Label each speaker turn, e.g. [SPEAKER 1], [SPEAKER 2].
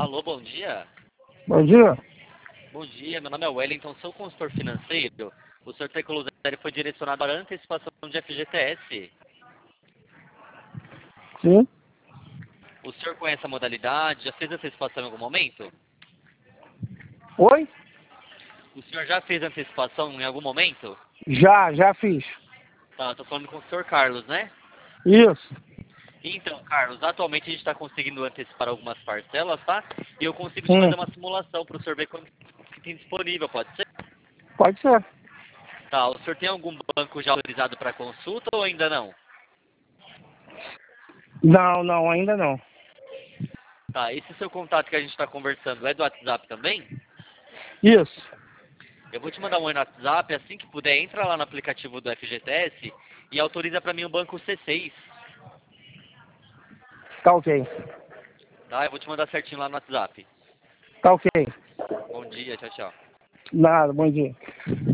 [SPEAKER 1] Alô, bom dia.
[SPEAKER 2] Bom dia.
[SPEAKER 1] Bom dia, meu nome é Wellington, sou consultor financeiro. O senhor Tricolor foi direcionado para a antecipação de FGTS.
[SPEAKER 2] Sim.
[SPEAKER 1] O senhor conhece a modalidade? Já fez antecipação em algum momento?
[SPEAKER 2] Oi?
[SPEAKER 1] O senhor já fez antecipação em algum momento?
[SPEAKER 2] Já fiz.
[SPEAKER 1] Tá, tô falando com o senhor Carlos, né?
[SPEAKER 2] Isso.
[SPEAKER 1] Então, Carlos, atualmente a gente está conseguindo antecipar algumas parcelas, tá? E eu consigo te
[SPEAKER 2] Hum,
[SPEAKER 1] fazer uma simulação para o senhor ver quanto que tem disponível, pode ser?
[SPEAKER 2] Pode ser.
[SPEAKER 1] Tá, o senhor tem algum banco já autorizado para consulta ou ainda não?
[SPEAKER 2] Não, ainda não.
[SPEAKER 1] Tá, esse seu contato que a gente está conversando é do WhatsApp também?
[SPEAKER 2] Isso.
[SPEAKER 1] Eu vou te mandar um oi no WhatsApp, assim que puder, entra lá no aplicativo do FGTS e autoriza para mim o banco C6,
[SPEAKER 2] Tá ok.
[SPEAKER 1] tá? Eu vou te mandar certinho lá no WhatsApp.
[SPEAKER 2] Tá ok.
[SPEAKER 1] Bom dia, tchau, tchau.
[SPEAKER 2] Nada, bom dia.